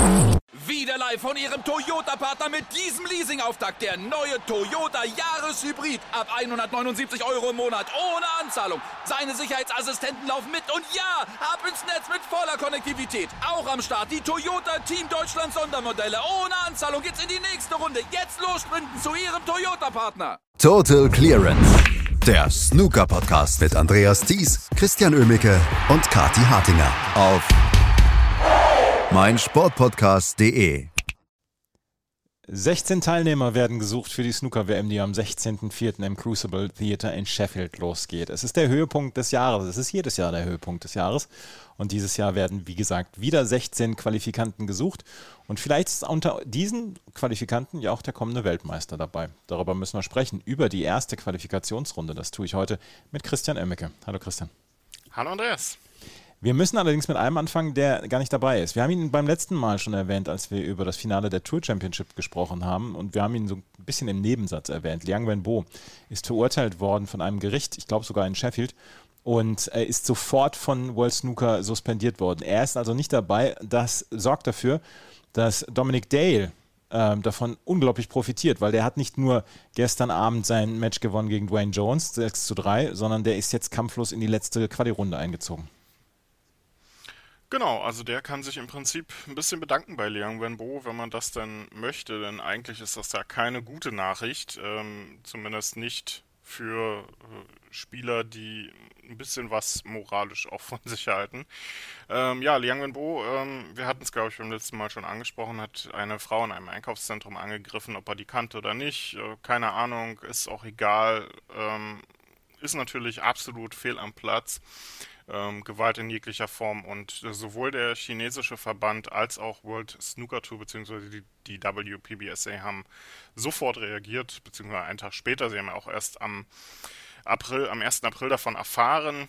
Wieder live von Ihrem Toyota-Partner mit diesem Leasing-Auftakt. Der neue Toyota Jahreshybrid. Ab 179 € im Monat. Ohne Anzahlung. Seine Sicherheitsassistenten laufen mit. Und ja, ab ins Netz mit voller Konnektivität. Auch am Start die Toyota Team Deutschland Sondermodelle. Ohne Anzahlung geht's in die nächste Runde. Jetzt los sprinten zu Ihrem Toyota-Partner. Total Clearance. Der Snooker-Podcast mit Andreas Thies, Christian Oemicke und Kathi Hartinger auf meinsportpodcast.de. 16 Teilnehmer werden gesucht für die Snooker-WM, die am 16.04. im Crucible Theatre in Sheffield losgeht. Es ist der Höhepunkt des Jahres. Es ist jedes Jahr der Höhepunkt des Jahres. Und dieses Jahr werden, wie gesagt, wieder 16 Qualifikanten gesucht. Und vielleicht ist unter diesen Qualifikanten ja auch der kommende Weltmeister dabei. Darüber müssen wir sprechen, über die erste Qualifikationsrunde. Das tue ich heute mit Christian Oemicke. Hallo Christian. Hallo Andreas. Wir müssen allerdings mit einem anfangen, der gar nicht dabei ist. Wir haben ihn beim letzten Mal schon erwähnt, als wir über das Finale der Tour Championship gesprochen haben. Und wir haben ihn so ein bisschen im Nebensatz erwähnt. Liang Wenbo ist verurteilt worden von einem Gericht, ich glaube sogar in Sheffield. Und er ist sofort von World Snooker suspendiert worden. Er ist also nicht dabei. Das sorgt dafür, dass Dominic Dale davon unglaublich profitiert, weil der hat nicht nur gestern Abend sein Match gewonnen gegen Dwayne Jones, 6:3, sondern der ist jetzt kampflos in die letzte Quali-Runde eingezogen. Genau, also der kann sich im Prinzip ein bisschen bedanken bei Liang Wenbo, wenn man das denn möchte, denn eigentlich ist das ja keine gute Nachricht, zumindest nicht für Spieler, die ein bisschen was moralisch auch von sich halten. Ja, Liang Wenbo, wir hatten es, glaube ich, beim letzten Mal schon angesprochen, hat eine Frau in einem Einkaufszentrum angegriffen, ob er die kannte oder nicht, keine Ahnung, ist auch egal, ist natürlich absolut fehl am Platz. Gewalt in jeglicher Form und sowohl der chinesische Verband als auch World Snooker Tour bzw. die WPBSA haben sofort reagiert, beziehungsweise einen Tag später. Sie haben ja auch erst am 1. April davon erfahren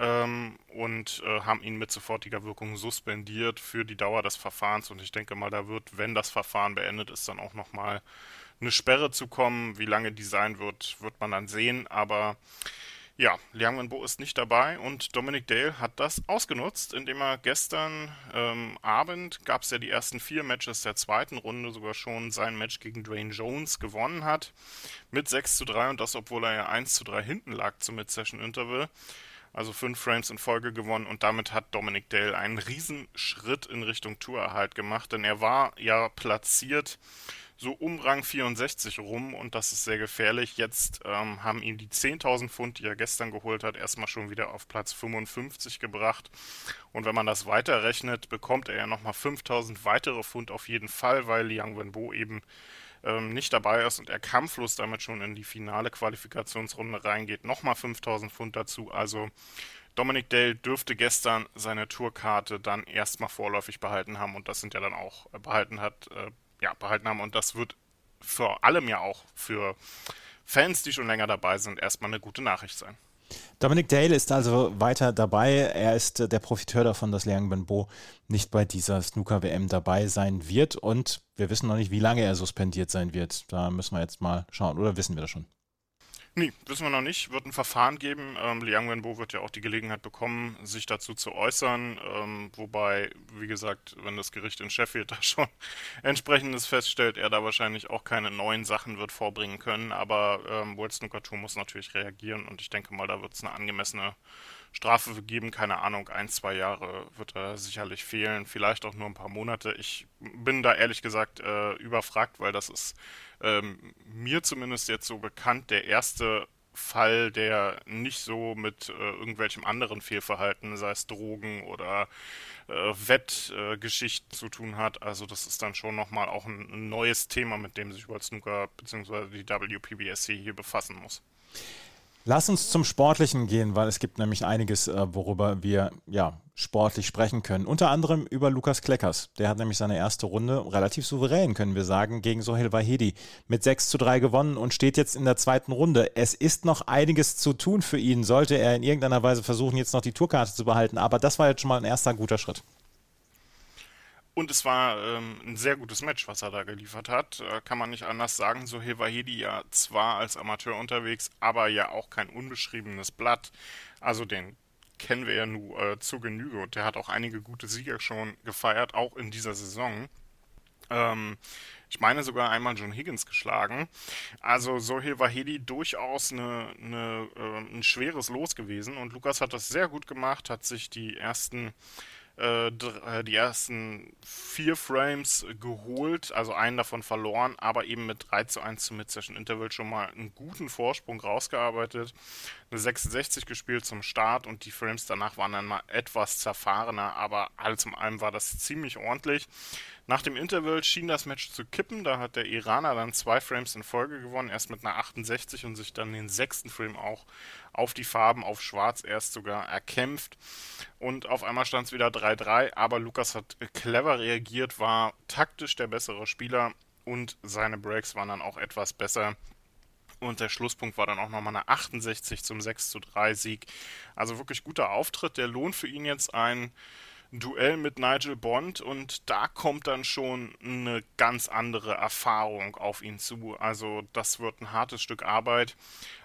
und haben ihn mit sofortiger Wirkung suspendiert für die Dauer des Verfahrens. Und ich denke mal, da wird, wenn das Verfahren beendet ist, dann auch nochmal eine Sperre zu kommen. Wie lange die sein wird, wird man dann sehen, aber ja, Liang Wenbo ist nicht dabei und Dominic Dale hat das ausgenutzt, indem er gestern Abend, gab es ja die ersten 4 Matches der zweiten Runde, sogar schon sein Match gegen Dwayne Jones gewonnen hat, mit 6:3 und das, obwohl er ja 1:3 hinten lag zum Mid-Session-Interval, also 5 Frames in Folge gewonnen und damit hat Dominic Dale einen Riesenschritt in Richtung Tourerhalt gemacht, denn er war ja platziert so um Rang 64 rum und das ist sehr gefährlich. Jetzt haben ihn die 10.000 Pfund, die er gestern geholt hat, erstmal schon wieder auf Platz 55 gebracht. Und wenn man das weiterrechnet, bekommt er ja nochmal 5.000 weitere Pfund auf jeden Fall, weil Liang Wenbo eben nicht dabei ist und er kampflos damit schon in die finale Qualifikationsrunde reingeht. Nochmal 5.000 Pfund dazu, also Dominic Dale dürfte gestern seine Tourkarte dann erstmal vorläufig behalten haben und das sind ja dann auch behalten haben und das wird vor allem ja auch für Fans, die schon länger dabei sind, erstmal eine gute Nachricht sein. Dominic Dale ist also weiter dabei. Er ist der Profiteur davon, dass Liang Wenbo nicht bei dieser Snooker-WM dabei sein wird und wir wissen noch nicht, wie lange er suspendiert sein wird. Da müssen wir jetzt mal schauen, oder wissen wir das schon? Nee, wissen wir noch nicht. Wird ein Verfahren geben. Liang Wenbo wird ja auch die Gelegenheit bekommen, sich dazu zu äußern. Wobei, wie gesagt, wenn das Gericht in Sheffield da schon entsprechendes feststellt, er da wahrscheinlich auch keine neuen Sachen wird vorbringen können. Aber World Snooker Tour muss natürlich reagieren und ich denke mal, da wird es eine angemessene Strafe geben. Keine Ahnung, 1-2 Jahre wird er sicherlich fehlen. Vielleicht auch nur ein paar Monate. Ich bin da ehrlich gesagt überfragt, weil das ist mir zumindest jetzt so bekannt, der erste Fall, der nicht so mit irgendwelchem anderen Fehlverhalten, sei es Drogen oder Wettgeschichten zu tun hat. Also das ist dann schon nochmal auch ein neues Thema, mit dem sich World Snooker bzw. die WPBSC hier befassen muss. Lass uns zum Sportlichen gehen, weil es gibt nämlich einiges, worüber wir sportlich sprechen können. Unter anderem über Lukas Kleckers. Der hat nämlich seine erste Runde relativ souverän, können wir sagen, gegen Sohail Vahedi mit 6:3 gewonnen und steht jetzt in der zweiten Runde. Es ist noch einiges zu tun für ihn, sollte er in irgendeiner Weise versuchen, jetzt noch die Tourkarte zu behalten. Aber das war jetzt schon mal ein erster guter Schritt. Und es war ein sehr gutes Match, was er da geliefert hat. Kann man nicht anders sagen. Sohail Vahedi ja zwar als Amateur unterwegs, aber ja auch kein unbeschriebenes Blatt. Also den kennen wir ja nur zu Genüge. Und der hat auch einige gute Sieger schon gefeiert, auch in dieser Saison. Ich meine sogar einmal John Higgins geschlagen. Also Sohail Vahedi durchaus ein schweres Los gewesen. Und Lukas hat das sehr gut gemacht, hat sich die ersten 4 Frames geholt, also einen davon verloren, aber eben mit 3:1 zum Mid-Session Interval schon mal einen guten Vorsprung rausgearbeitet. Eine 66 gespielt zum Start und die Frames danach waren dann mal etwas zerfahrener, aber alles in allem war das ziemlich ordentlich. Nach dem Interval schien das Match zu kippen, da hat der Iraner dann 2 Frames in Folge gewonnen, erst mit einer 68 und sich dann den 6. Frame auch auf die Farben, auf Schwarz erst sogar erkämpft. Und auf einmal stand es wieder 3:3, aber Lukas hat clever reagiert, war taktisch der bessere Spieler und seine Breaks waren dann auch etwas besser. Und der Schlusspunkt war dann auch nochmal eine 68 zum 6:3 Sieg. Also wirklich guter Auftritt, der lohnt für ihn jetzt ein Duell mit Nigel Bond und da kommt dann schon eine ganz andere Erfahrung auf ihn zu. Also das wird ein hartes Stück Arbeit.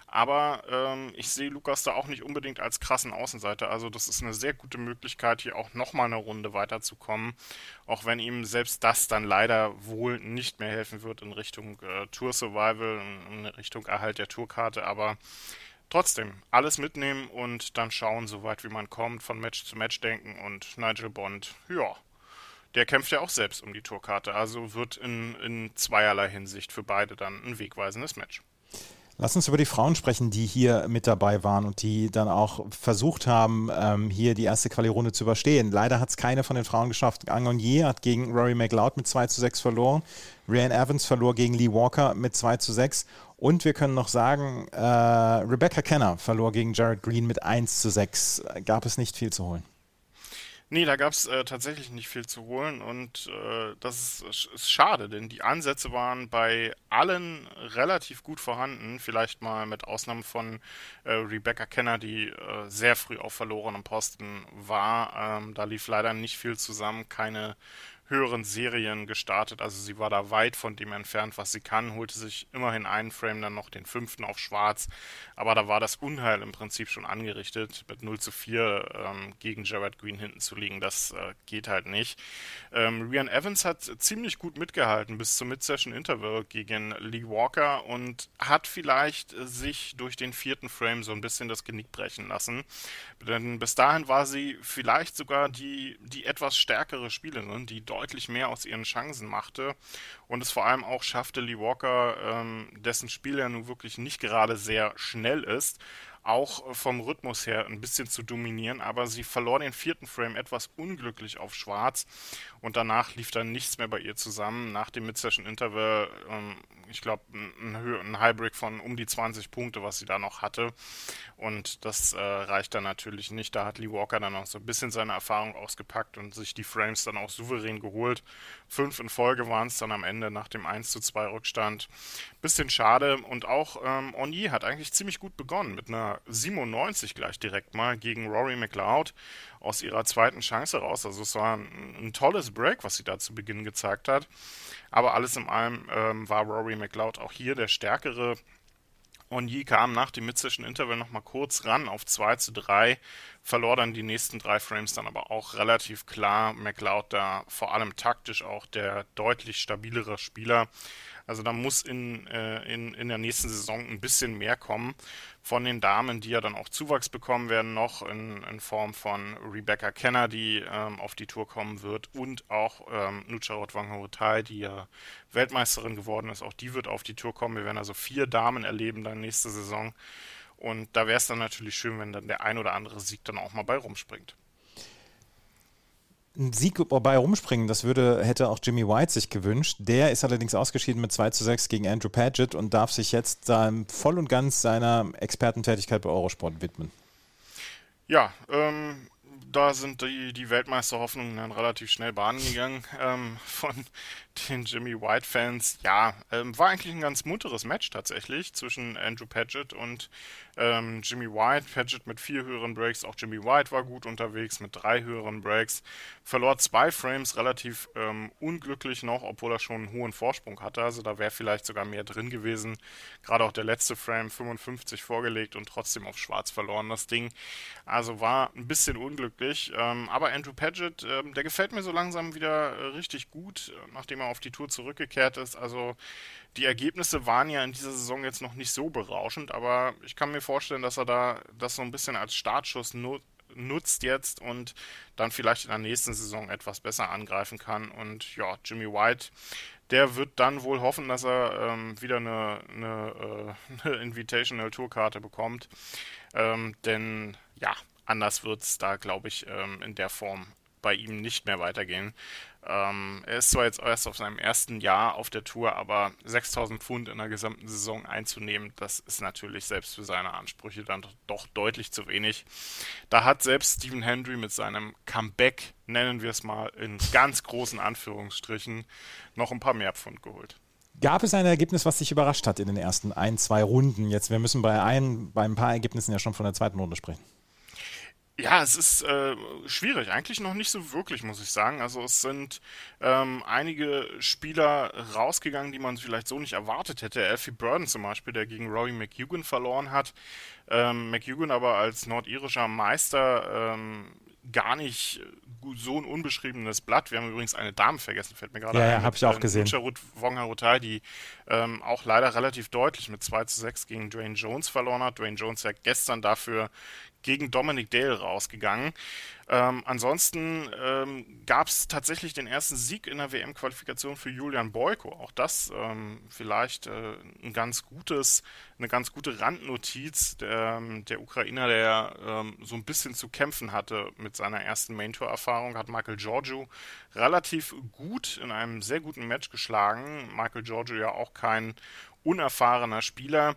Aber ich sehe Lukas da auch nicht unbedingt als krassen Außenseiter. Also das ist eine sehr gute Möglichkeit, hier auch nochmal eine Runde weiterzukommen. Auch wenn ihm selbst das dann leider wohl nicht mehr helfen wird in Richtung Tour Survival, in Richtung Erhalt der Tourkarte. Aber trotzdem, alles mitnehmen und dann schauen, so weit wie man kommt, von Match zu Match denken. Und Nigel Bond, ja, der kämpft ja auch selbst um die Tourkarte. Also wird in zweierlei Hinsicht für beide dann ein wegweisendes Match. Lass uns über die Frauen sprechen, die hier mit dabei waren und die dann auch versucht haben, hier die erste Quali-Runde zu überstehen. Leider hat es keine von den Frauen geschafft. Angonier hat gegen Rory McLeod mit 2:6 verloren. Rhian Evans verlor gegen Lee Walker mit 2:6. Und wir können noch sagen, Rebecca Kenner verlor gegen Jared Green mit 1:6. Gab es nicht viel zu holen. Nee, da gab es tatsächlich nicht viel zu holen und das ist schade, denn die Ansätze waren bei allen relativ gut vorhanden, vielleicht mal mit Ausnahme von Rebecca Kenner, die sehr früh auf verlorenem Posten war. Da lief leider nicht viel zusammen, keine höheren Serien gestartet, also sie war da weit von dem entfernt, was sie kann, holte sich immerhin einen Frame, dann noch den 5. auf Schwarz, aber da war das Unheil im Prinzip schon angerichtet, mit 0:4 gegen Jared Green hinten zu liegen, das geht halt nicht. Rhian Evans hat ziemlich gut mitgehalten bis zum Mid-Session Interval gegen Lee Walker und hat vielleicht sich durch den 4. Frame so ein bisschen das Genick brechen lassen, denn bis dahin war sie vielleicht sogar die etwas stärkere Spielerin, die deutlich mehr aus ihren Chancen machte und es vor allem auch schaffte, Lee Walker, dessen Spiel ja nun wirklich nicht gerade sehr schnell ist, auch vom Rhythmus her ein bisschen zu dominieren, aber sie verlor den 4. Frame etwas unglücklich auf Schwarz und danach lief dann nichts mehr bei ihr zusammen. Nach dem Mid-Session Interval, ich glaube, ein Highbreak von um die 20 Punkte, was sie da noch hatte und das reicht dann natürlich nicht. Da hat Lee Walker dann auch so ein bisschen seine Erfahrung ausgepackt und sich die Frames dann auch souverän geholt. 5 in Folge waren es dann am Ende nach dem 1:2 Rückstand. Bisschen schade und auch Onyi hat eigentlich ziemlich gut begonnen mit einer 97 gleich direkt mal gegen Rory McLeod aus ihrer zweiten Chance raus. Also es war ein tolles Break, was sie da zu Beginn gezeigt hat. Aber alles in allem war Rory McLeod auch hier der Stärkere. Onyi kam nach dem Mid-Session Interval nochmal kurz ran auf 2:3, verlor dann die nächsten 3 Frames dann aber auch relativ klar. McLeod da vor allem taktisch auch der deutlich stabilere Spieler. Also da muss in der nächsten Saison ein bisschen mehr kommen von den Damen, die ja dann auch Zuwachs bekommen werden, noch in Form von Rebecca Kenner, die auf die Tour kommen wird und auch Nucharot Wanghotai, die ja Weltmeisterin geworden ist, auch die wird auf die Tour kommen. Wir werden also 4 Damen erleben dann nächste Saison und da wäre es dann natürlich schön, wenn dann der ein oder andere Sieg dann auch mal bei rumspringt. Ein Sieg bei rumspringen, das hätte auch Jimmy White sich gewünscht. Der ist allerdings ausgeschieden mit 2:6 gegen Andrew Paget und darf sich jetzt voll und ganz seiner Expertentätigkeit bei Eurosport widmen. Ja, da sind die Weltmeisterhoffnungen dann relativ schnell Bahnen gegangen von den Jimmy White-Fans. Ja, war eigentlich ein ganz munteres Match tatsächlich zwischen Andrew Paget und Jimmy White. Paget mit 4 höheren Breaks, auch Jimmy White war gut unterwegs mit 3 höheren Breaks. Verlor 2 Frames relativ unglücklich noch, obwohl er schon einen hohen Vorsprung hatte. Also da wäre vielleicht sogar mehr drin gewesen. Gerade auch der letzte Frame 55 vorgelegt und trotzdem auf Schwarz verloren das Ding. Also war ein bisschen unglücklich unglücklich. Aber Andrew Paget, der gefällt mir so langsam wieder richtig gut, nachdem er auf die Tour zurückgekehrt ist. Also die Ergebnisse waren ja in dieser Saison jetzt noch nicht so berauschend, aber ich kann mir vorstellen, dass er da das so ein bisschen als Startschuss nutzt jetzt und dann vielleicht in der nächsten Saison etwas besser angreifen kann. Und ja, Jimmy White, der wird dann wohl hoffen, dass er wieder eine Invitational Tourkarte bekommt. Denn ja, anders wird es da, glaube ich, in der Form bei ihm nicht mehr weitergehen. Er ist zwar jetzt erst auf seinem ersten Jahr auf der Tour, aber 6.000 Pfund in der gesamten Saison einzunehmen, das ist natürlich selbst für seine Ansprüche dann doch deutlich zu wenig. Da hat selbst Stephen Hendry mit seinem Comeback, nennen wir es mal in ganz großen Anführungsstrichen, noch ein paar mehr Pfund geholt. Gab es ein Ergebnis, was dich überrascht hat in den ersten 1-2 Runden? Jetzt, wir müssen bei ein paar Ergebnissen ja schon von der zweiten Runde sprechen. Ja, es ist schwierig. Eigentlich noch nicht so wirklich, muss ich sagen. Also es sind einige Spieler rausgegangen, die man vielleicht so nicht erwartet hätte. Alfie Burden zum Beispiel, der gegen Rory McEwan verloren hat. McEwan aber als nordirischer Meister gar nicht so ein unbeschriebenes Blatt. Wir haben übrigens eine Dame vergessen, fällt mir gerade ein. Ja, habe ich auch gesehen. Wongharutai, die auch leider relativ deutlich mit 2:6 gegen Dwayne Jones verloren hat. Dwayne Jones ja gestern dafür gegen Dominic Dale rausgegangen. Ansonsten gab es tatsächlich den ersten Sieg in der WM-Qualifikation für Julian Boyko. Auch das vielleicht eine ganz gute Randnotiz. Der Ukrainer, der so ein bisschen zu kämpfen hatte mit seiner ersten Main-Tour-Erfahrung, hat Michael Giorgio relativ gut in einem sehr guten Match geschlagen. Michael Giorgio ja auch kein unerfahrener Spieler.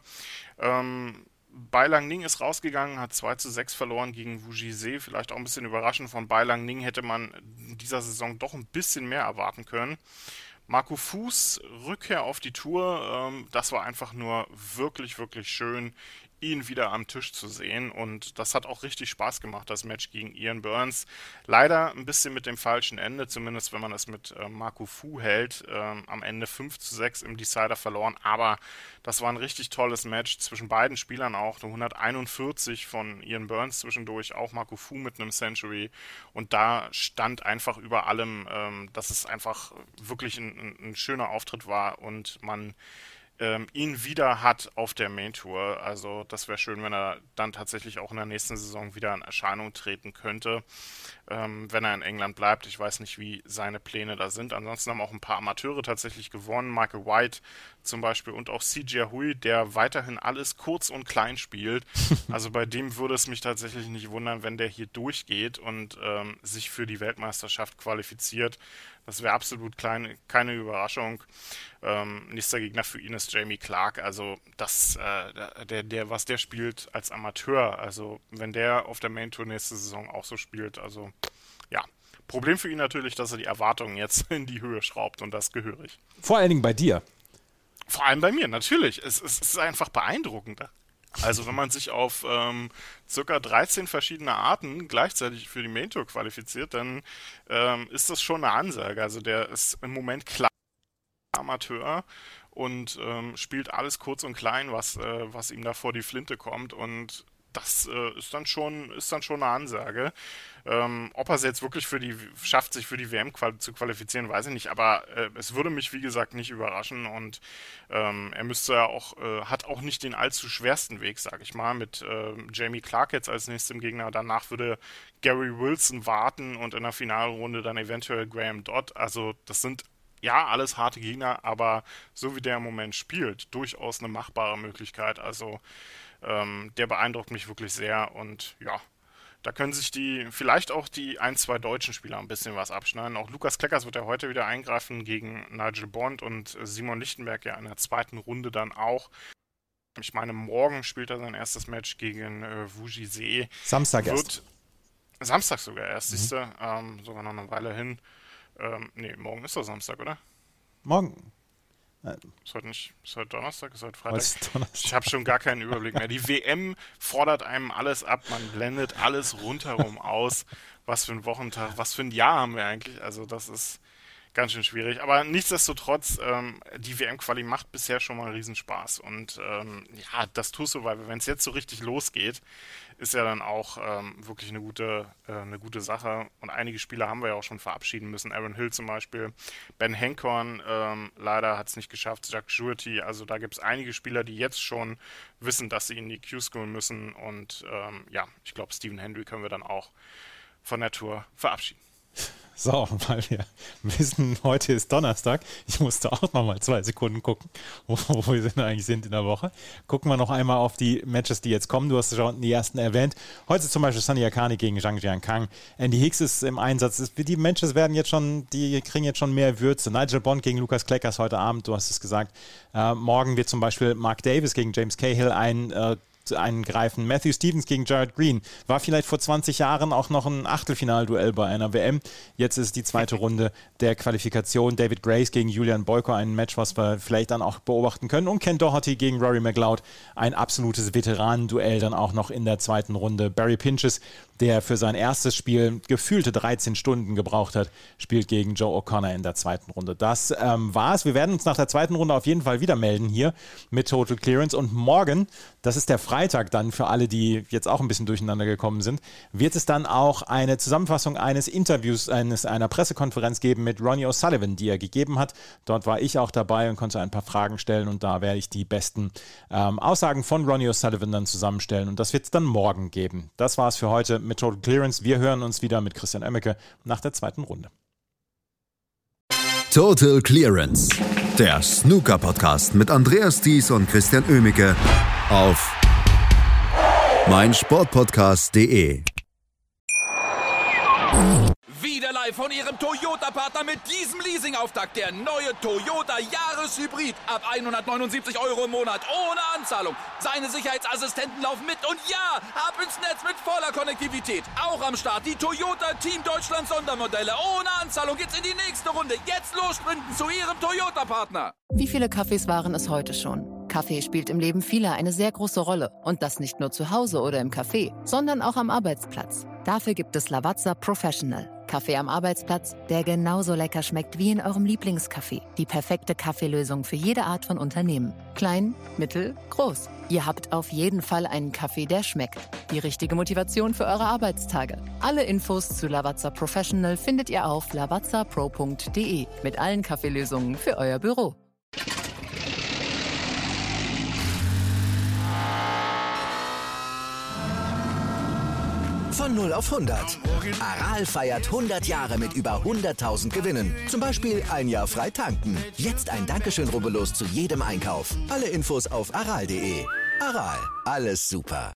Bai Langning ist rausgegangen, hat 2:6 verloren gegen Wu Jizhe. Vielleicht auch ein bisschen überraschend. Von Bai Langning hätte man in dieser Saison doch ein bisschen mehr erwarten können. Marco Fuß, Rückkehr auf die Tour, das war einfach nur wirklich, wirklich schön, ihn wieder am Tisch zu sehen. Und das hat auch richtig Spaß gemacht, das Match gegen Ian Burns. Leider ein bisschen mit dem falschen Ende, zumindest wenn man es mit Marco Fu hält. Am Ende 5:6 im Decider verloren, aber das war ein richtig tolles Match zwischen beiden Spielern auch. 141 von Ian Burns zwischendurch, auch Marco Fu mit einem Century. Und da stand einfach über allem, dass es einfach wirklich ein schöner Auftritt war und man ihn wieder hat auf der Main Tour. Also das wäre schön, wenn er dann tatsächlich auch in der nächsten Saison wieder in Erscheinung treten könnte, wenn er in England bleibt. Ich weiß nicht, wie seine Pläne da sind. Ansonsten haben auch ein paar Amateure tatsächlich gewonnen. Michael White zum Beispiel und auch CJ Hui, der weiterhin alles kurz und klein spielt. Also bei dem würde es mich tatsächlich nicht wundern, wenn der hier durchgeht und sich für die Weltmeisterschaft qualifiziert. Das wäre absolut keine Überraschung. Nächster Gegner für ihn ist Jamie Clark. Also das, was der spielt als Amateur, also wenn der auf der Main Tour nächste Saison auch so spielt, also ja. Problem für ihn natürlich, dass er die Erwartungen jetzt in die Höhe schraubt und das gehörig. Vor allen Dingen bei dir. Vor allem bei mir, natürlich. Es ist einfach beeindruckend. Also wenn man sich auf circa 13 verschiedene Arten gleichzeitig für die Main Tour qualifiziert, dann ist das schon eine Ansage. Also der ist im Moment klar Amateur und spielt alles kurz und klein, was ihm da vor die Flinte kommt, und das ist dann schon eine Ansage. Ob er es jetzt wirklich schafft, sich für die WM zu qualifizieren, weiß ich nicht, aber es würde mich, wie gesagt, nicht überraschen, und er müsste ja auch, hat auch nicht den allzu schwersten Weg, sag ich mal, mit Jamie Clark jetzt als nächstem Gegner. Danach würde Gary Wilson warten und in der Finalrunde dann eventuell Graham Dodd. Also das sind ja alles harte Gegner, aber so wie der im Moment spielt, durchaus eine machbare Möglichkeit. Also der beeindruckt mich wirklich sehr, und ja, da können sich vielleicht auch die 1-2 deutschen Spieler ein bisschen was abschneiden. Auch Lukas Kleckers wird ja heute wieder eingreifen gegen Nigel Bond und Simon Lichtenberg ja in der zweiten Runde dann auch. Ich meine, morgen spielt er sein erstes Match gegen Wu Jizhe. Samstag erst. Samstag sogar erst, siehste, sogar noch eine Weile hin. Morgen ist doch Samstag, oder? Morgen. Ist heute Donnerstag? Ist heute Freitag? Ich habe schon gar keinen Überblick mehr. Die WM fordert einem alles ab, man blendet alles rundherum aus. Was für ein Wochentag, was für ein Jahr haben wir eigentlich? Also das ist ganz schön schwierig. Aber nichtsdestotrotz, die WM-Quali macht bisher schon mal einen Riesenspaß. Und das Tour Survivor, wenn es jetzt so richtig losgeht, ist ja dann auch wirklich eine gute Sache. Und einige Spieler haben wir ja auch schon verabschieden müssen. Aaron Hill zum Beispiel, Ben Henkorn, leider hat es nicht geschafft, Jack Juerty. Also da gibt es einige Spieler, die jetzt schon wissen, dass sie in die Q-School müssen. Und ich glaube, Stephen Hendry können wir dann auch von der Tour verabschieden. So, weil wir wissen, heute ist Donnerstag. Ich musste auch noch mal 2 Sekunden gucken, wo wir denn eigentlich sind in der Woche. Gucken wir noch einmal auf die Matches, die jetzt kommen. Du hast schon die ersten erwähnt. Heute zum Beispiel Sunny Akani gegen Zhang Jiankang. Andy Hicks ist im Einsatz. Die Matches die kriegen jetzt schon mehr Würze. Nigel Bond gegen Lucas Kleckers heute Abend, du hast es gesagt. Morgen wird zum Beispiel Mark Davis gegen James Cahill eingreifen. Matthew Stevens gegen Jared Green. War vielleicht vor 20 Jahren auch noch ein Achtelfinalduell bei einer WM. Jetzt ist die zweite Runde der Qualifikation. David Grace gegen Julian Boyko, ein Match, was wir vielleicht dann auch beobachten können. Und Ken Doherty gegen Rory McLeod. Ein absolutes Veteranenduell dann auch noch in der zweiten Runde. Barry Pinches, der für sein erstes Spiel gefühlte 13 Stunden gebraucht hat, spielt gegen Joe O'Connor in der zweiten Runde. Das war's. Wir werden uns nach der zweiten Runde auf jeden Fall wieder melden hier mit Total Clearance. Und morgen, das ist der Freitag dann für alle, die jetzt auch ein bisschen durcheinander gekommen sind, wird es dann auch eine Zusammenfassung eines Interviews, einer Pressekonferenz geben mit Ronnie O'Sullivan, die er gegeben hat. Dort war ich auch dabei und konnte ein paar Fragen stellen und da werde ich die besten Aussagen von Ronnie O'Sullivan dann zusammenstellen und das wird es dann morgen geben. Das war's für heute mit Total Clearance. Wir hören uns wieder mit Christian Oemmeke nach der zweiten Runde. Total Clearance, der Snooker-Podcast mit Andreas Thies und Christian Oemmeke auf meinsportpodcast.de. Wieder live von Ihrem Toyota-Partner mit diesem Leasing-Auftakt. Der neue Toyota Jahreshybrid. Ab 179 € im Monat. Ohne Anzahlung. Seine Sicherheitsassistenten laufen mit. Und ja, ab ins Netz mit voller Konnektivität. Auch am Start die Toyota Team Deutschland Sondermodelle. Ohne Anzahlung geht's in die nächste Runde. Jetzt los sprinten zu Ihrem Toyota-Partner. Wie viele Kaffees waren es heute schon? Kaffee spielt im Leben vieler eine sehr große Rolle. Und das nicht nur zu Hause oder im Café, sondern auch am Arbeitsplatz. Dafür gibt es Lavazza Professional. Kaffee am Arbeitsplatz, der genauso lecker schmeckt wie in eurem Lieblingscafé. Die perfekte Kaffeelösung für jede Art von Unternehmen. Klein, mittel, groß. Ihr habt auf jeden Fall einen Kaffee, der schmeckt. Die richtige Motivation für eure Arbeitstage. Alle Infos zu Lavazza Professional findet ihr auf lavazzapro.de mit allen Kaffeelösungen für euer Büro. Von 0 auf 100. Aral feiert 100 Jahre mit über 100.000 Gewinnen. Zum Beispiel 1 Jahr frei tanken. Jetzt ein Dankeschön, rubbellos zu jedem Einkauf. Alle Infos auf aral.de. Aral, alles super.